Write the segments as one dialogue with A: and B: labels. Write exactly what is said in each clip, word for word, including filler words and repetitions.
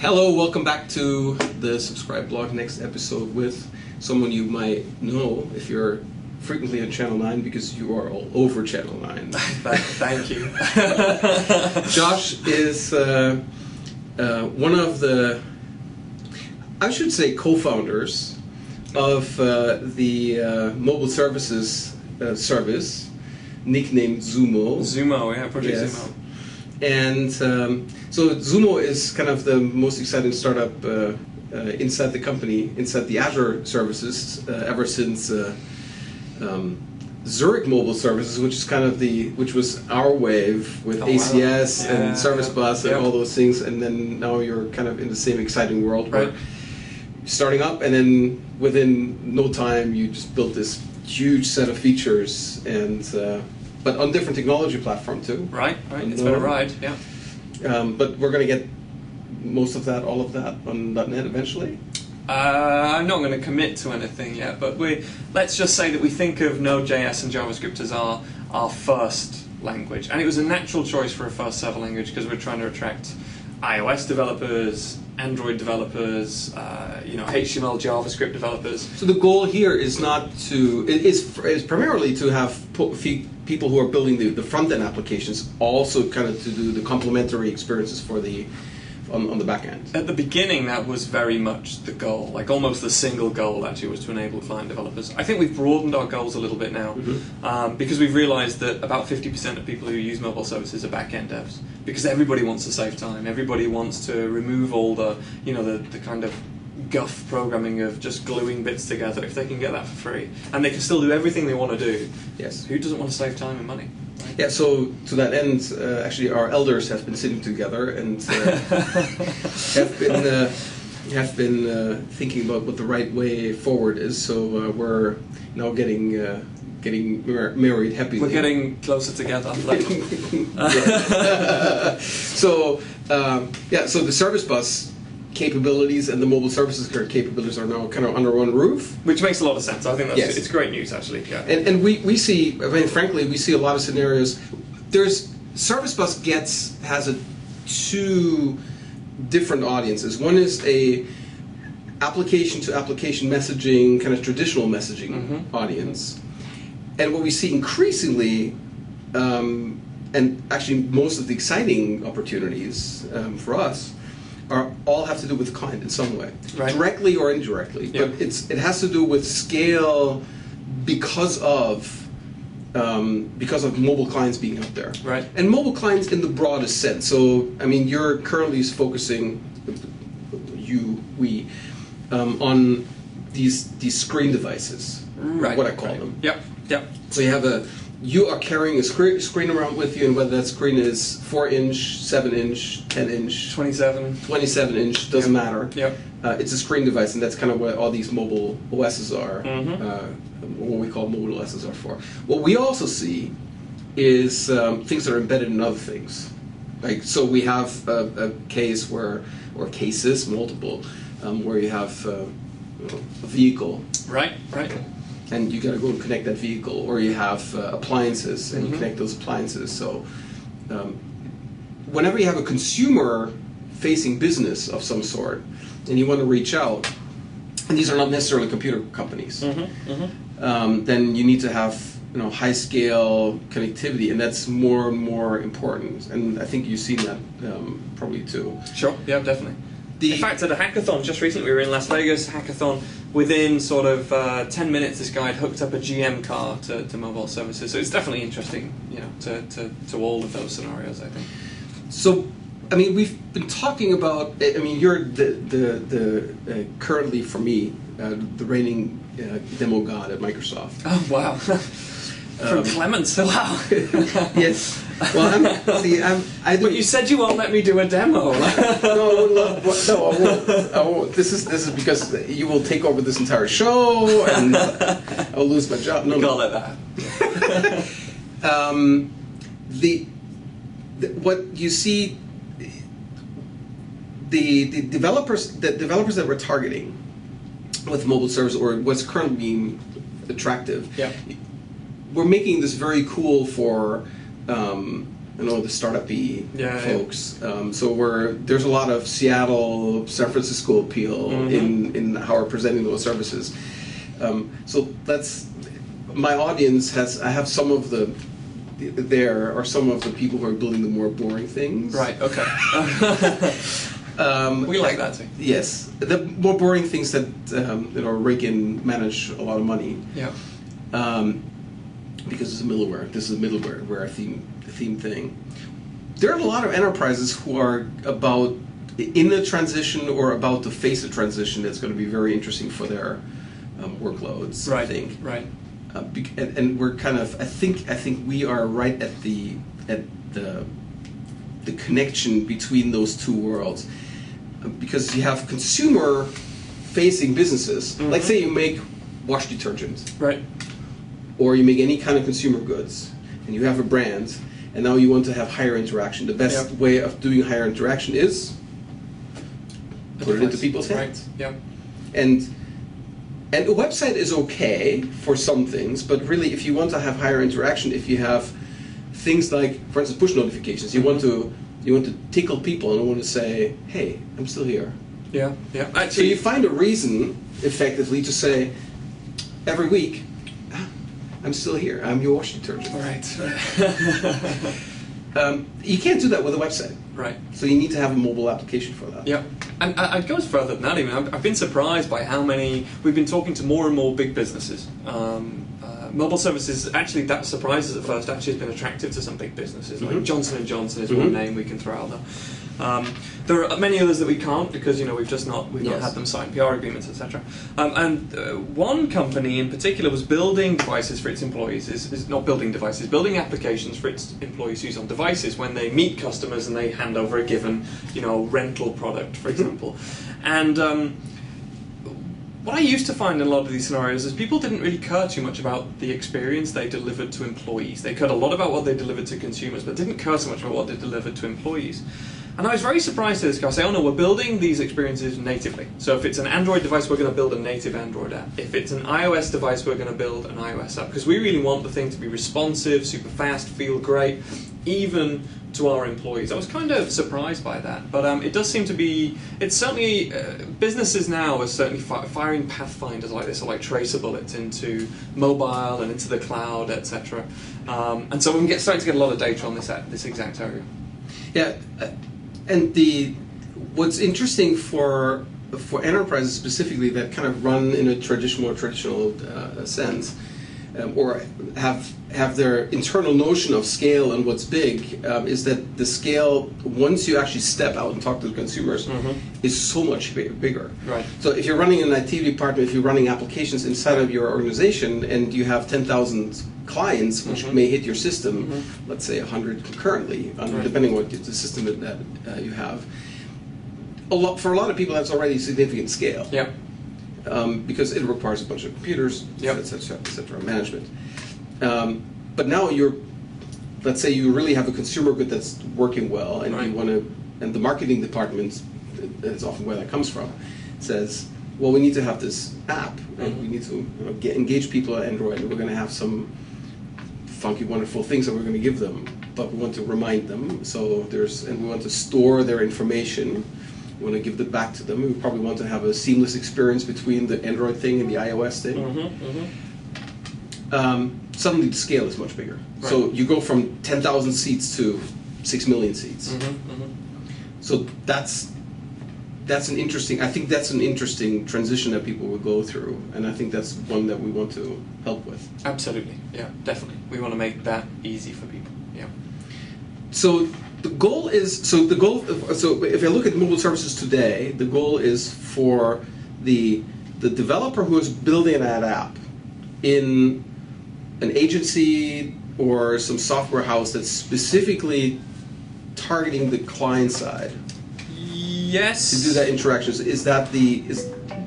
A: Hello, welcome back to the Subscribe Blog. Next episode with someone you might know if you're frequently on Channel nine, because you are all over Channel nine.
B: Thank you.
A: Josh is uh, uh, one of the, I should say, co-founders of uh, the uh, mobile services uh, service, nicknamed Zumo.
B: Zumo, yeah, Project
A: Yes.
B: Zumo.
A: And um, so Zumo is kind of the most exciting startup uh, uh, inside the company, inside the Azure services, uh, ever since uh, um, Zurich Mobile Services, which is kind of the, which was our wave with
B: Oh,
A: A C S
B: wow. Yeah,
A: and Service
B: yeah,
A: Bus and
B: yeah.
A: all those things, and then now you're kind of in the same exciting world where
B: Right.
A: you're starting up, and then within no time you just built this huge set of features, and uh, but on different technology platform too.
B: Right, right. It's
A: No.
B: been a ride, yeah.
A: Um, but we're going to get most of that, all of that on .dot net eventually.
B: Uh, I'm not going to commit to anything yet, but we let's just say that we think of Node.js and JavaScript as our our first language, and it was a natural choice for a first server language because we're trying to attract iOS developers, Android developers, uh, you know, H T M L, JavaScript developers.
A: So the goal here is not to, it is, is primarily to have po- fe- people who are building the, the front-end applications also kind of to do the complementary experiences for the, on, on the back end.
B: At the beginning, that was very much the goal, like almost the single goal actually was to enable client developers. I think we've broadened our goals a little bit now
A: Mm-hmm.
B: um, because we've realized that about fifty percent of people who use mobile services are back-end devs because everybody wants to save time, everybody wants to remove all the, you know, the, the kind of guff programming of just gluing bits together if they can get that for free. And they can still do everything they want to do.
A: Yes.
B: Who doesn't want to save time and money?
A: Yeah, so to that end, uh, actually our elders have been sitting together and uh, have been uh, have been uh, thinking about what the right way forward is. So uh, we're now getting uh, getting mar- married happily.
B: We're getting closer together. Like,
A: Yeah. So um, yeah, so the service bus capabilities and the mobile services capabilities are now kind of under one roof.
B: which makes a lot of sense. I think that's
A: Yes.
B: it's great news actually. Yeah.
A: And, and we, we see, I mean, frankly, we see a lot of scenarios. There's Service Bus gets has a two different audiences. One is a application to application messaging, kind of traditional messaging
B: Mhm.
A: audience, and what we see increasingly, um, and actually most of the exciting opportunities um, for us, are all have to do with the client in some way,
B: Right.
A: directly or indirectly.
B: Yeah.
A: But it's it has to do with scale because of um, because of mobile clients being out there,
B: Right.
A: and mobile clients in the broadest sense. So I mean, you're currently focusing, you we, um, on these these screen devices,
B: Right.
A: what I call
B: right.
A: them.
B: Yep. Yep.
A: So you have a, you are carrying a screen, screen around with you, and whether that screen is four inch, seven inch, ten inch,
B: twenty-seven.
A: twenty-seven inch, doesn't
B: Yep.
A: matter.
B: Yep.
A: Uh, it's a screen device, and that's kind of what all these mobile O Ss are,
B: Mhm.
A: uh, what we call mobile O Ss are for. What we also see is um, things that are embedded in other things. Like, so we have a, a case where, or cases, multiple, um, where you have uh, you know, a vehicle,
B: Right. Right.
A: and you got to go and connect that vehicle, or you have uh, appliances and
B: Mhm.
A: you connect those appliances. So um, whenever you have a consumer-facing business of some sort, and you want to reach out, and these are not necessarily computer companies,
B: Mm-hmm. Mm-hmm.
A: um, then you need to have you know high-scale connectivity, and that's more and more important. And I think you've seen that um, probably too.
B: Sure. Yeah. Definitely.
A: The-
B: In fact, at a hackathon just recently, we were in Las Vegas hackathon. Within sort of uh, ten minutes, this guy had hooked up a G M car to, to mobile services. So it's definitely interesting, you know, to, to, to all of those scenarios. I think.
A: So, I mean, we've been talking about. I mean, you're the the, the uh, currently for me uh, the reigning uh, demo god at Microsoft.
B: Oh wow! From
A: Um,
B: Clements. Wow.
A: Yes. Well, I'm, see, I'm, I do.
B: But you said you won't let me do a demo.
A: no, no, what- no, I won't. I won't. This is this is because you will take over this entire show, and I'll lose my job. No,
B: You
A: no.
B: call it that.
A: um, the, the what you see, the the developers the developers that we're targeting with mobile service, or what's currently being attractive,
B: Yeah.
A: we're making this very cool for um, and all the startup-y
B: Yeah,
A: folks. Um, so we're there's a lot of Seattle, San Francisco appeal
B: Mhm.
A: in in how we're presenting those services. Um, so that's my audience has I have some of the there are some of the people who are building the more boring things.
B: Right. Okay.
A: Um,
B: we like that too.
A: Yes, the more boring things that um, you know rig and manage a lot of money.
B: Yeah.
A: Um, because it's a middleware. This is a middleware where a theme a theme thing. There are a lot of enterprises who are about in the transition or about to face a transition that's going to be very interesting for their um, workloads.
B: Right.
A: I think.
B: Right.
A: Uh, bec- and, and we're kind of. I think. I think we are right at the at the the connection between those two worlds, uh, because you have consumer-facing businesses.
B: Mm-hmm.
A: Like, say, you make wash detergent,
B: Right.
A: or you make any kind of consumer goods, and you have a brand, and now you want to have higher interaction. The best
B: Yep.
A: way of doing higher interaction is
B: A
A: put it into
B: device.
A: people's
B: Right.
A: hands.
B: Yep.
A: And and a website is okay for some things, but really, if you want to have higher interaction, if you have things like, for instance, push notifications, you want to you want to tickle people and want to say, "Hey, I'm still here."
B: Yeah. Yeah.
A: So
B: Actually,
A: you find a reason, effectively, to say every week, "Ah, "I'm still here. I'm your wash detergent."
B: Right.
A: Um, you can't do that with a website,
B: Right.
A: so you need to have a mobile application for that.
B: Yep. And I- I'd go further than that even. I've I've been surprised by how many, we've been talking to more and more big businesses. Um, uh, mobile services, actually that surprises at first, actually has been attractive to some big businesses. Like
A: Mhm.
B: Johnson and Johnson is
A: Mhm.
B: one name we can throw out there. Um, there are many others that we can't because, you know, we've just not, we've not
A: Yes.
B: had them sign P R agreements, et cetera. Um, and uh, one company in particular was building devices for its employees, is, is not building devices, building applications for its employees to use on devices when they meet customers and they hand over a given, you know, rental product, for example. And um, what I used to find in a lot of these scenarios is people didn't really care too much about the experience they delivered to employees. They cared a lot about what they delivered to consumers, but didn't care so much about what they delivered to employees. And I was very surprised to this guy say, oh no, we're building these experiences natively. So if it's an Android device, we're going to build a native Android app. If it's an iOS device, we're going to build an iOS app. Because we really want the thing to be responsive, super fast, feel great, even to our employees. I was kind of surprised by that. But um, it does seem to be, it's certainly, uh, businesses now are certainly fi- firing pathfinders like this, or like tracer bullets into mobile and into the cloud, et cetera. Um, and so we're get, starting to get a lot of data on this, this exact area.
A: Yeah, uh, and the what's interesting for for enterprises specifically that kind of run in a traditional traditional uh, sense, um, or have have their internal notion of scale and what's big, um, is that the scale, once you actually step out and talk to the consumers,
B: Mhm.
A: is so much bi- bigger.
B: Right.
A: So if you're running an I T department, if you're running applications inside of your organization, and you have ten thousand clients, which
B: Mhm.
A: may hit your system,
B: Mhm.
A: let's say one hundred concurrently, um,
B: Right.
A: depending on what the system that uh, you have. A lot, for a lot of people, that's already significant scale,
B: Yeah.
A: um, because it requires a bunch of computers,
B: Yep.
A: et cetera, et cetera, management. Um, but now you're, let's say you really have a consumer good that's working well, and
B: Right.
A: you want to, and the marketing department, that's often where that comes from, says, well, we need to have this app, and
B: Mhm.
A: we need to you know, get, engage people on Android, and we're going to have some funky, wonderful things that we're going to give them, but we want to remind them. So there's, and we want to store their information. We want to give it back to them. We probably want to have a seamless experience between the Android thing and the iOS thing.
B: Mm-hmm, mm-hmm.
A: Um, suddenly the scale is much bigger.
B: Right.
A: So you go from ten thousand seats to six million seats.
B: Mm-hmm, mm-hmm.
A: So that's that's an interesting. I think that's an interesting transition that people will go through, and I think that's one that we want to help with.
B: Absolutely, yeah, definitely. We want to make that easy for people. Yeah.
A: So the goal is so the goal. So if I look at mobile services today, the goal is for the the developer who is building that app in an agency or some software house that's specifically targeting the client side
B: Yes.
A: to do that interactions. Is that the is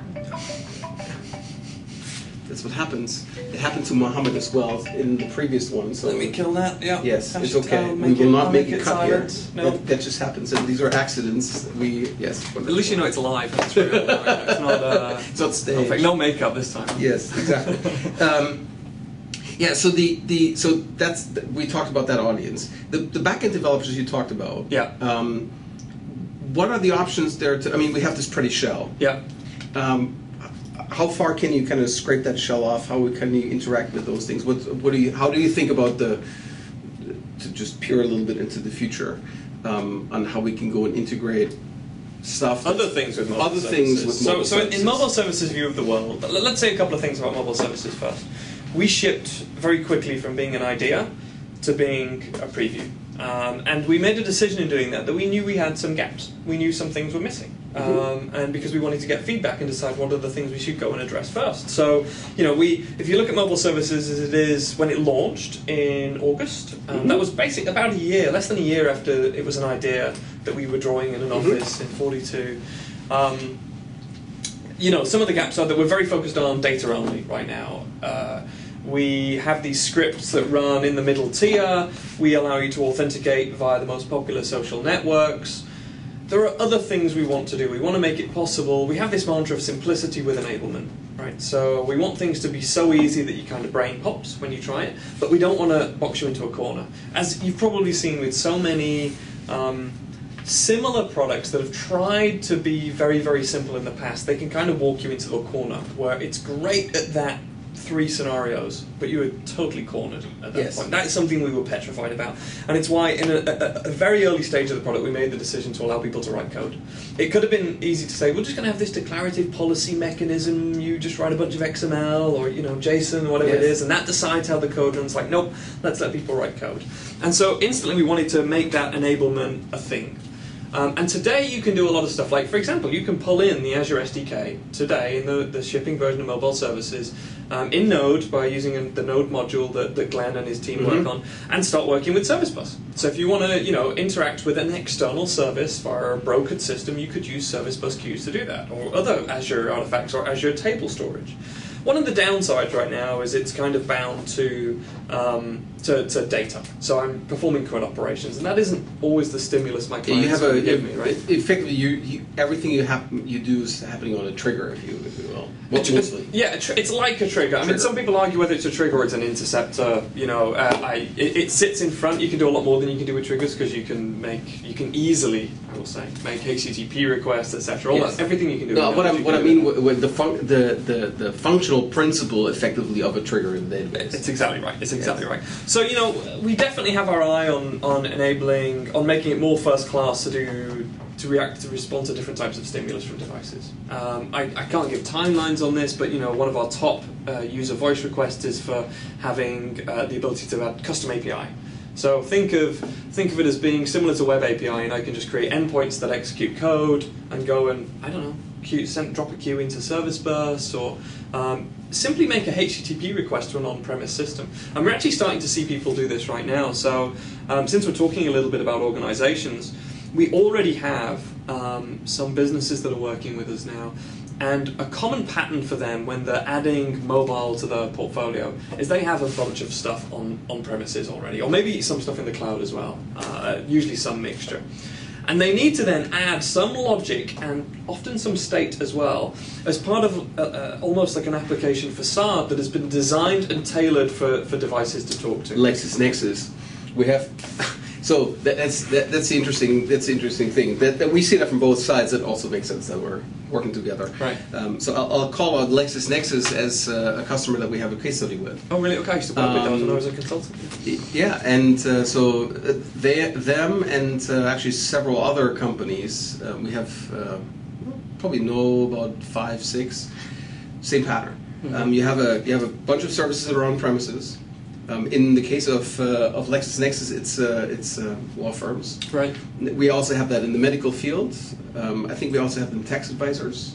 A: that's what happens. It happened to Muhammad as well in the previous one. So
B: Let me kill that. Yeah.
A: yes,
B: Hash
A: it's
B: it
A: okay.
B: down,
A: We
B: make
A: will
B: it-
A: not
B: I'll
A: make
B: make
A: a
B: it
A: cut here.
B: silent. No.
A: That, that just happens, and these are accidents. We yes.
B: At least you know it's live. That's real. It's not. Uh,
A: It's not staged.
B: perfect. No makeup this time.
A: Yes, exactly. um, Yeah, so the, the so that's we talked about that audience. The the backend developers you talked about.
B: Yeah.
A: Um, what are the options there? To I mean, we have this pretty shell.
B: Yeah.
A: Um, how far can you kind of scrape that shell off? How can you interact with those things? What what do you? How do you think about the to just peer a little bit into the future um, on how we can go and integrate stuff?
B: Other things with mobile
A: other
B: services.
A: things with mobile
B: so, so
A: services.
B: in mobile services view of the world, let's say a couple of things about mobile services first. We shipped very quickly from being an idea to being a preview. Um, and we made a decision in doing that that we knew we had some gaps. We knew some things were missing. Um, mm-hmm. And because we wanted to get feedback and decide what are the things we should go and address first. So, you know, we if you look at mobile services as it is when it launched in August, um, mm-hmm. that was basically about a year, less than a year after it was an idea that we were drawing in an mm-hmm. office in forty-two. Um, you know, some of the gaps are that we're very focused on data only right now. Uh, We have these scripts that run in the middle tier. We allow you to authenticate via the most popular social networks. There are other things we want to do. We want to make it possible. We have this mantra of simplicity with enablement, right? So we want things to be so easy that you kind of brain pops when you try it, but we don't want to box you into a corner. As you've probably seen with so many um, similar products that have tried to be very, very simple in the past, they can kind of walk you into a corner where it's great at that three scenarios, but you were totally cornered at that
A: yes.
B: point. That is something we were petrified about, and it's why in a, a, a very early stage of the product we made the decision to allow people to write code. It could have been easy to say, we're just going to have this declarative policy mechanism, you just write a bunch of X M L or you know JSON, whatever yes. it is, and that decides how the code runs. Like, nope, let's let people write code. And so instantly we wanted to make that enablement a thing. Um, and today you can do a lot of stuff. Like, for example, you can pull in the Azure S D K today in the, the shipping version of mobile services um, in Node by using a, the Node module that, that Glenn and his team
A: mm-hmm.
B: work on, and start working with Service Bus. So if you want to, you know, interact with an external service via a brokered system, you could use Service Bus queues to do that, or other Azure artifacts or Azure table storage. One of the downsides right now is it's kind of bound to, um, to to data. So I'm performing CRUD operations, and that isn't always the stimulus my clients
A: you have a,
B: give me, right?
A: Effectively, you, you everything you have you do is happening on a trigger, if you if you will. Mostly.
B: Yeah, it's like a trigger. I mean, some people argue whether it's a trigger or it's an interceptor. You know, uh, I it, it sits in front. You can do a lot more than you can do with triggers because you can make you can easily, I will say, make H T T P requests, et cetera. All
A: yes.
B: that, everything you can do.
A: No, what I what I mean with the, fun, the the the functional principle, effectively, of a trigger in the database.
B: It's exactly right. It's exactly
A: yes.
B: right. So you know, we definitely have our eye on on enabling, on making it more first class to do. to react, to respond to different types of stimulus from devices. Um, I, I can't give timelines on this, but you know, one of our top uh, user voice requests is for having uh, the ability to add custom A P I. So think of think of it as being similar to Web A P I, and I can just create endpoints that execute code and go and I don't know, queue, send, drop a queue into Service Bus, or um, simply make a H T T P request to an on-premise system. And we're actually starting to see people do this right now. So um, since we're talking a little bit about organizations, we already have um, some businesses that are working with us now, and a common pattern for them when they're adding mobile to their portfolio is they have a bunch of stuff on, on premises already, or maybe some stuff in the cloud as well, uh, usually some mixture. And they need to then add some logic and often some state as well as part of uh, uh, almost like an application facade that has been designed and tailored for, for devices to talk to.
A: LexisNexis. We have... So that, that's that, that's the interesting that's the interesting thing that, that we see that from both sides. It also makes sense that we're working together.
B: Right.
A: Um, so I'll, I'll call out LexisNexis as uh, a customer that we have a case study with.
B: Oh really? Okay. I used to work with those when I was a consultant.
A: Yeah, and uh, so they them and uh, actually several other companies. Uh, we have uh, probably know about five six. Same pattern. Mm-hmm. Um, you have a you have a bunch of services that are on premises. Um, in the case of uh, of LexisNexis, it's uh, it's uh, law firms.
B: Right.
A: We also have that in the medical field. Um, I think we also have them tax advisors.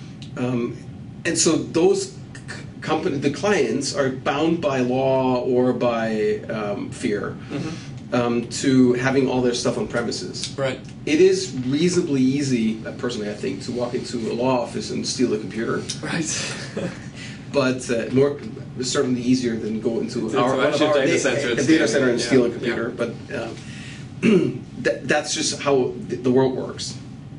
A: Um, and so those c- company, the clients are bound by law or by um, fear mm-hmm. um, to having all their stuff on premises.
B: Right.
A: It is reasonably easy, uh, personally, I think, to walk into a law office and steal a computer.
B: Right.
A: But uh, more. It's certainly easier than go into
B: it's
A: our,
B: our,
A: our
B: data
A: da-
B: center,
A: a data center and
B: yeah.
A: steal a computer.
B: Yeah.
A: But um, that, that's just how the world works.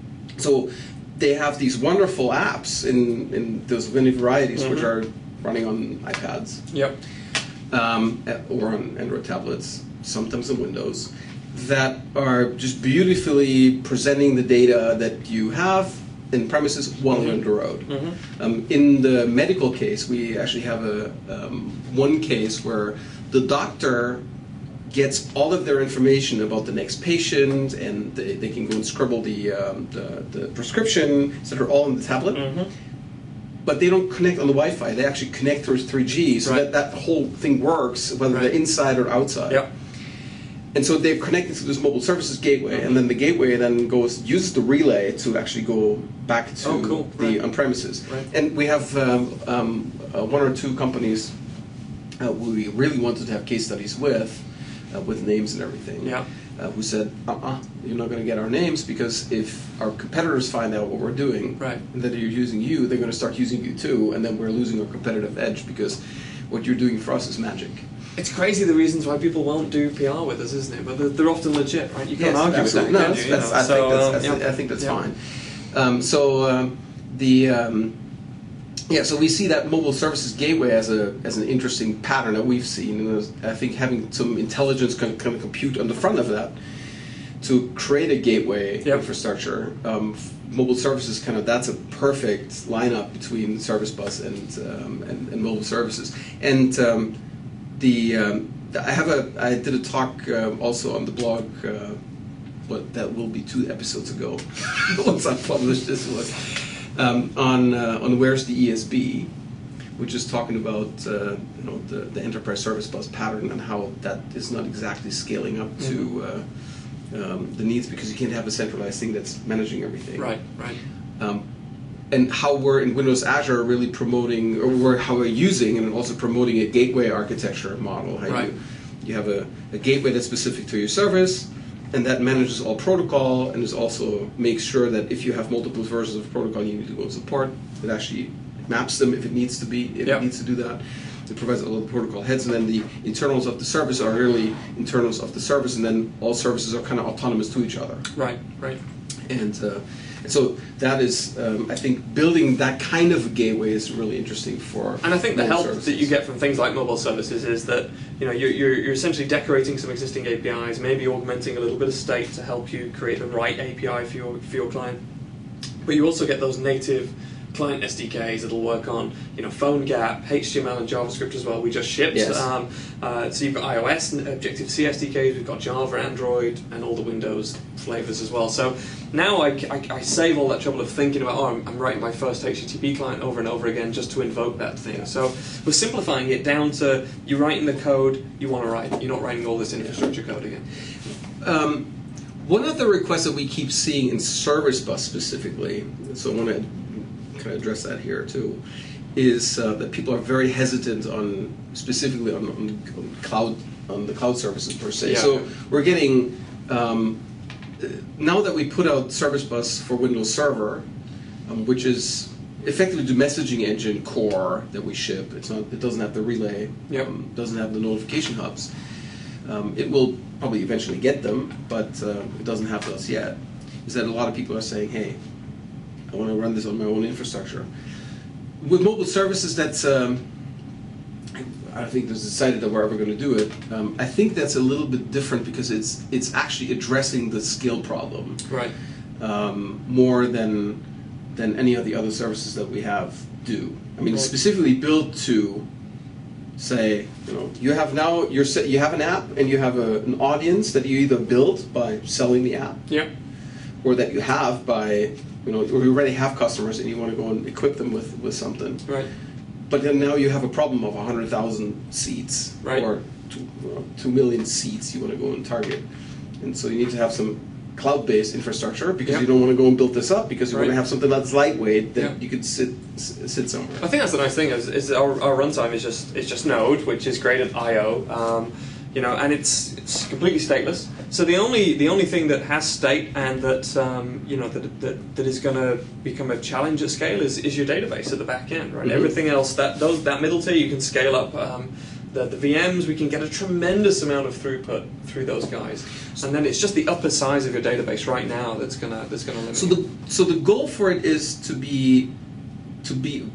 A: So they have these wonderful apps in, in those many varieties, mm-hmm. which are running on iPads.
B: Yep.
A: um, or on Android tablets, sometimes on Windows, that are just beautifully presenting the data that you have in premises while you're on the road.
B: Mm-hmm.
A: Um, in the medical case, we actually have a um, one case where the doctor gets all of their information about the next patient, and they, they can go and scribble the, um, the, the prescription, so they're all on the tablet.
B: Mm-hmm.
A: But they don't connect on the Wi-Fi. They actually connect through three G, so
B: right.
A: that, that whole thing works, whether
B: right.
A: they're inside or outside.
B: Yep.
A: And so they're connected to this mobile services gateway,
B: mm-hmm.
A: and then the gateway then goes uses the relay to actually go back to
B: oh, cool.
A: the
B: right.
A: on-premises.
B: Right.
A: And we have um, um, uh, one or two companies uh, we really wanted to have case studies with, uh, with names and everything,
B: yeah.
A: uh, who said, uh-uh, you're not going to get our names, because if our competitors find out what we're doing,
B: right.
A: and that you're using you, they're going to start using you too, and then we're losing our competitive edge, because what you're doing for us is magic.
B: It's crazy the reasons why people won't do P R with us, isn't it? But they're, they're often legit, right? You can't
A: Yes,
B: argue
A: absolutely.
B: with that,
A: No,
B: can you?
A: that's,
B: You
A: that's,
B: know?
A: I,
B: So,
A: think that's,
B: um,
A: that's,
B: yeah.
A: I think that's
B: yeah.
A: fine. Um, so um, the um, yeah, so we see that mobile services gateway as a as an interesting pattern that we've seen, and I think having some intelligence can kind of compute on the front of that to create a gateway
B: yep.
A: infrastructure. Um, mobile services kind of that's a perfect lineup between Service Bus and um, and, and mobile services. And um, the um, I have a I did a talk uh, also on the blog, uh, but that will be two episodes ago once I published this one, um, on uh, on where's the E S B, which is talking about uh, you know the, the enterprise service bus pattern and how that is not exactly scaling up
B: mm-hmm.
A: to uh, um, the needs, because you can't have a centralized thing that's managing everything.
B: Right, right.
A: Um, and how we're in Windows Azure really promoting, or we're, how we're using and also promoting a gateway architecture model. How
B: right.
A: you, you have a, a gateway that's specific to your service, and that manages all protocol, and is also makes sure that if you have multiple versions of protocol you need to go and support, it actually maps them if it needs to be, if
B: yep.
A: it needs to do that. It provides all the protocol heads, and then the internals of the service are really internals of the service, and then all services are kind of autonomous to each other.
B: Right, right.
A: And, uh, and so that is, um, I think, building that kind of a gateway is really interesting for.
B: And I think the help
A: services.
B: that you get from things like mobile services is that you know you're, you're, you're essentially decorating some existing A P Is, maybe augmenting a little bit of state to help you create the right A P I for your for your client. But you also get those native client S D Ks that'll work on, you know, PhoneGap, H T M L, and JavaScript as well. We just shipped.
A: Yes.
B: Um, uh, so you've got iOS and Objective-C S D Ks. We've got Java, Android, and all the Windows flavors as well. So now I, I, I save all that trouble of thinking about, oh, I'm, I'm writing my first H T T P client over and over again just to invoke that thing. So we're simplifying it down to you're writing the code you want to write. You're not writing all this infrastructure code again.
A: Um, one of the requests that we keep seeing in Service Bus specifically, so I want to kind of address that here too, is uh, that people are very hesitant on specifically on, on, on cloud on the cloud services per se.
B: Yeah.
A: So we're getting um, now that we put out Service Bus for Windows Server, um, which is effectively the messaging engine core that we ship. It's not. It doesn't have the relay.
B: Yep.
A: Um, doesn't have the notification hubs. Um, it will probably eventually get them, but uh, it doesn't have those yet. Is that a lot of people are saying, hey, I want to run this on my own infrastructure. With mobile services, that's, um, I think there's decided that we're ever going to do it. Um, I think that's a little bit different because it's it's actually addressing the skill problem.
B: Right.
A: Um, more than than any of the other services that we have do. I mean,
B: Right.
A: specifically built to say, you know, you have now you're you have an app and you have a, an audience that you either build by selling the app,
B: Yep.
A: or that you have by, you know, or you already have customers and you want to go and equip them with, with something.
B: Right.
A: But then now you have a problem of one hundred thousand seats,
B: Right.
A: or two, well, two million seats you want to go and target. And so you need to have some cloud-based infrastructure because
B: Yep.
A: you don't want to go and build this up because you
B: Right.
A: want to have something that's lightweit that
B: Yep.
A: you could sit s- sit somewhere.
B: I think that's the nice thing is, is our, our runtime is just is just Node, which is great at I O, um, you know, and it's it's completely stateless. So the only the only thing that has state and that um, you know that that, that is going to become a challenge at scale is, is your database at the back end, right?
A: Mm-hmm.
B: Everything else that those that middle tier you can scale up. Um, the, the V Ms, we can get a tremendous amount of throughput through those guys, and then it's just the upper size of your database right now that's gonna that's gonna limit.
A: So the so the goal for it is to be to be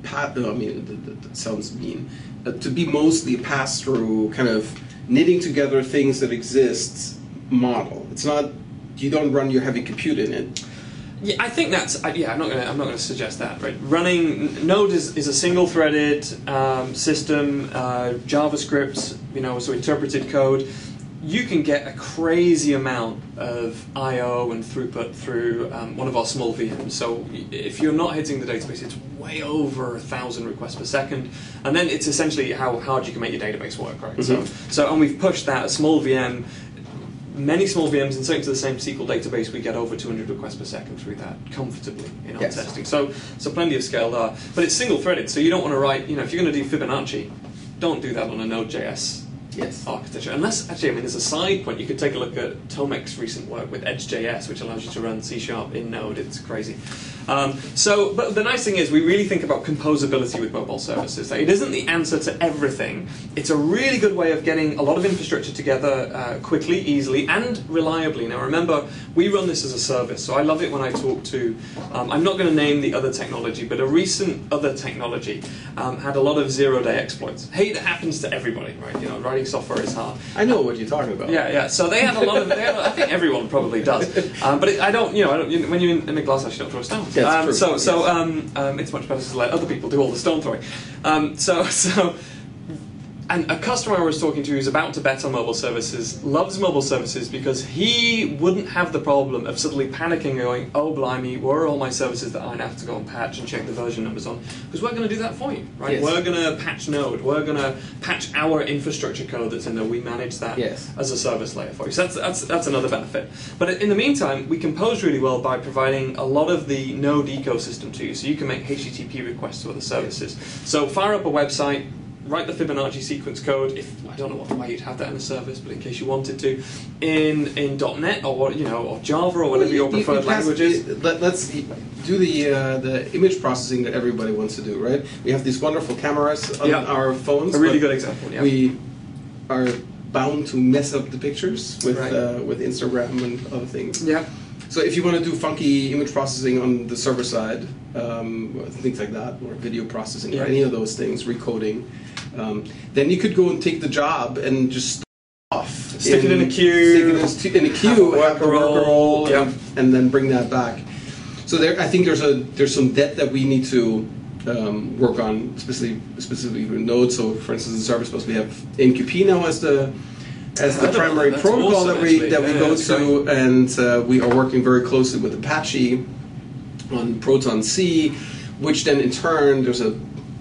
A: pa- no, I mean, that, that, that sounds mean. Uh, to be mostly a pass-through kind of knitting together things that exist model. It's not, you don't run your heavy compute in it.
B: Yeah, I think that's uh, yeah. I'm not gonna I'm not gonna suggest that. Right, running Node is, is a single-threaded um, system. Uh, JavaScript, you know, so interpreted code. You can get a crazy amount of I O and throughput through um, one of our small V Ms. So if you're not hitting the database, it's way over a thousand requests per second, and then it's essentially how hard you can make your database work, right?
A: Mm-hmm.
B: So so and we've pushed that a small V M. Many small V Ms, and certainly to the same S Q L database, we get over two hundred requests per second through that comfortably in our
A: yes.
B: testing. So, so plenty of scale there. But it's single-threaded, so you don't want to write, you know, if you're going to do Fibonacci, don't do that on a Node.js
A: yes.
B: architecture. Unless, actually, I mean, as a side point, you could take a look at Tomek's recent work with Edge.js, which allows you to run C Sharp in Node. It's crazy. Um, so, but the nice thing is we really think about composability with mobile services. Like, it isn't the answer to everything. It's a really good way of getting a lot of infrastructure together uh, quickly, easily, and reliably. Now, remember, we run this as a service, so I love it when I talk to, um, I'm not going to name the other technology, but a recent other technology um, had a lot of zero-day exploits. Hey, that happens to everybody, right? You know, writing software is hard.
A: I know what you're talking about.
B: Yeah, yeah. So they had a lot of. They had, I think everyone probably does. Um, but it, I don't. You know, I don't, you, when you're in, in a glass house, you don't throw stones.
A: That's
B: um,
A: true.
B: so,
A: Yes.
B: so um, um, it's much better to let other people do all the stone throwing. Um, so, so. And a customer I was talking to who's about to bet on mobile services loves mobile services because he wouldn't have the problem of suddenly panicking and going, oh blimey, where are all my services that I now have to go and patch and check the version numbers on? Because we're going to do that for you, right?
A: Yes.
B: We're going to patch Node. We're going to patch our infrastructure code that's in there. We manage that
A: yes.
B: as a service layer for you. So that's, that's, that's another benefit. But in the meantime, we compose really well by providing a lot of the Node ecosystem to you. So you can make H T T P requests to other services. So fire up a website, write the Fibonacci sequence code, if I don't know what way you'd have that in a service, but in case you wanted to, in in .NET or you know or Java or whatever your preferred
A: you
B: language is.
A: Let, let's do the uh, the image processing that everybody wants to do, right? We have these wonderful cameras on
B: yeah.
A: our phones.
B: A really good example. Yeah.
A: We are bound to mess up the pictures with
B: right.
A: uh, with Instagram and other things.
B: Yeah.
A: So if you want to do funky image processing on the server side, um, things like that, or video processing,
B: yeah.
A: or any of those things, recoding, um, then you could go and take the job and just off.
B: Stick in, it in a queue.
A: Stick it in a queue, have a worker role,
B: yeah.
A: and, and then bring that back. So there, I think there's a there's some debt that we need to um, work on, specifically specifically with Node. So, for instance, in Service Bus we have M Q P now as the as the primary
B: That's
A: protocol
B: awesome,
A: that we
B: actually.
A: that we
B: yeah,
A: go to, great. and uh, we are working very closely with Apache on Proton C, which then in turn there's a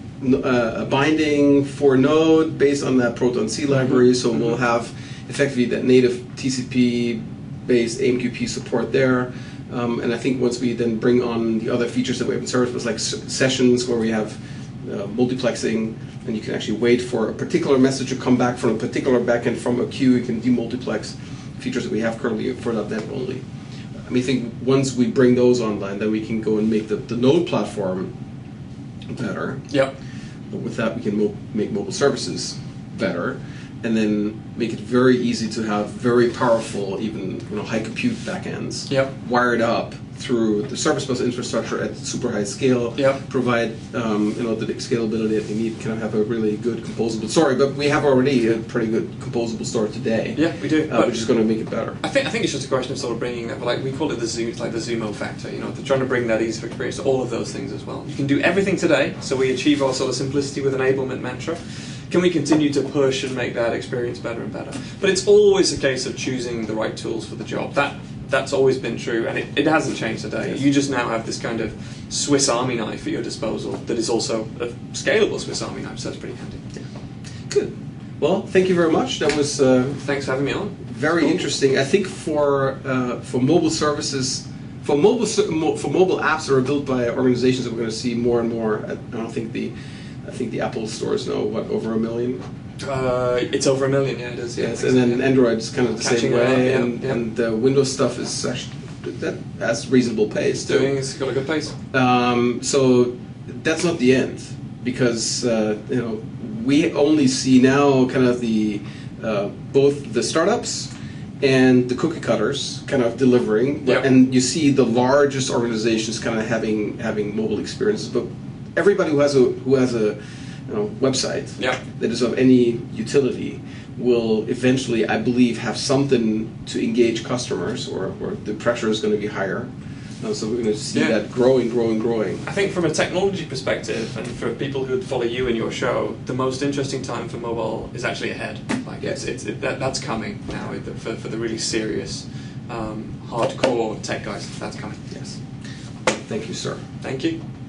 A: uh, a binding for Node based on that Proton C library. So mm-hmm. we'll have effectively that native T C P-based A M Q P support there. Um, and I think once we then bring on the other features that we have in Service Bus, like s sessions where we have uh, multiplexing, and you can actually wait for a particular message to come back from a particular backend from a queue. You can demultiplex features that we have currently for .NET only. I mean, I think once we bring those online, then we can go and make the, the Node platform better.
B: Yep.
A: But with that, we can mo make mobile services better, and then make it very easy to have very powerful, even you know, high compute backends
B: yep.
A: wired up through the Service Bus infrastructure at super high scale.
B: Yep.
A: Provide um, you know the scalability that we need. Kind of have a really good composable story, but we have already a pretty good composable story today.
B: Yeah, we do.
A: Uh, which is going to make it better.
B: I think I think it's just a question of sort of bringing that, like we call it the Zoom, it's like the Zumo factor. You know, they're trying to bring that ease of experience to all of those things as well. You can do everything today, so we achieve our sort of simplicity with enablement mantra. Can we continue to push and make that experience better and better? But it's always a case of choosing the right tools for the job. That that's always been true, and it, it hasn't changed today.
A: Yes.
B: You just now have this kind of Swiss Army knife at your disposal that is also a scalable Swiss Army knife, so that's pretty handy.
A: Yeah. Good. Well, thank you very much. That was uh,
B: thanks for having me on.
A: Very cool. Interesting. I think for uh, for mobile services, for mobile for mobile apps that are built by organizations that we're going to see more and more. I don't think the I think the Apple stores know what over a million.
B: Uh, it's over a million, yeah, it is. Yeah,
A: yes, and then Android's kind of the
B: Catching
A: same way,
B: up, yeah,
A: and,
B: yeah.
A: and the Windows stuff is actually that has reasonable pace too.
B: Doing, it's got a good pace.
A: Um, so that's not the end, because uh, you know we only see now kind of the uh, both the startups and the cookie cutters kind of delivering,
B: yep.
A: and you see the largest organizations kind of having having mobile experiences, but everybody who has a who has a you know, website
B: yeah.
A: that is of any utility will eventually, I believe, have something to engage customers, or, or the pressure is going to be higher. Uh, so we're going to see
B: yeah.
A: that growing, growing, growing.
B: I think from a technology perspective, and for people who follow you in your show, the most interesting time for mobile is actually ahead. Like
A: yeah.
B: it's, it's it, that, that's coming now for, for the really serious, um, hardcore tech guys. That's coming.
A: Yes. Thank you, sir.
B: Thank you.